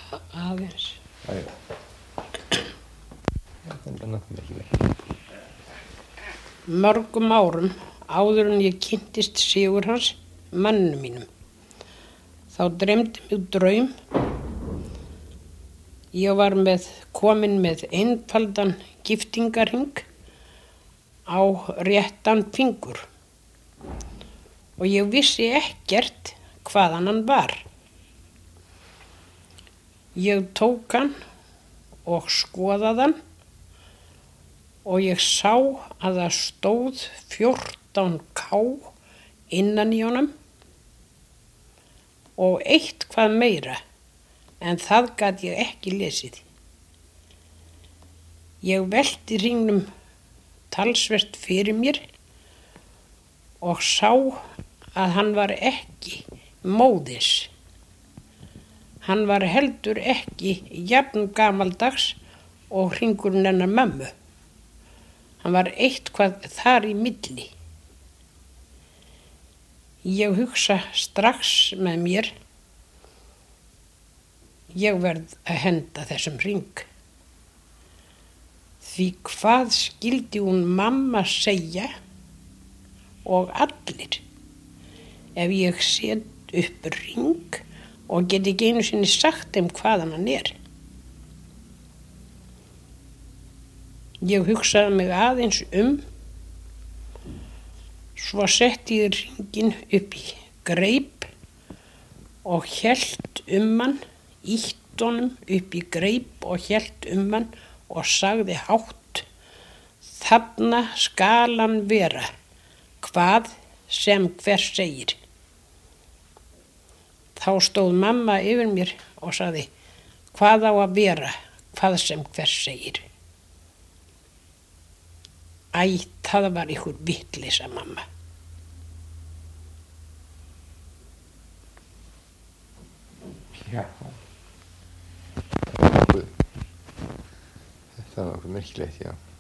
Aðeins. Æja. Þetta er nokkuð mikilvægt. Mörgum árum áður en ég kynntist Sigurhans, manninum mínum. Þá dreymdi mig draum. Ég var komin með einfaldan giftingarhring á réttan fingur og ég vissi ekkert hvaðan hann var. Ég tók hann og skoðaði hann og ég sá að það stóð 14K innan í honum og eitthvað meira, en það gat ég ekki lesið. Ég velti hringnum talsvert fyrir mér og sá að hann var ekki móðins. Hann var heldur ekki jafn gamaldags og hringurinn hennar mömmu. Hann var eitthvað þar í milli. Ég hugsa strax með mér, ég verð að henda þessum hring. Því hvað skildi hún mamma segja og allir ef ég set upp hring og get ekki einu sinni sagt þeim hvaðan hann er. Ég hugsaði mig aðeins svo setti ég hringinn upp í greip og hélt hann, ýtti honum upp í greip og hélt hann og sagði hátt: þarna skal hann vera, hvað sem hver segir. Þá stóð mamma yfir mér og sagði: hvað á að vera, hvað sem hver segir. Æ, það var ykkur vitleysa, mamma. Já. Þetta var nokkuð merkilegt, já.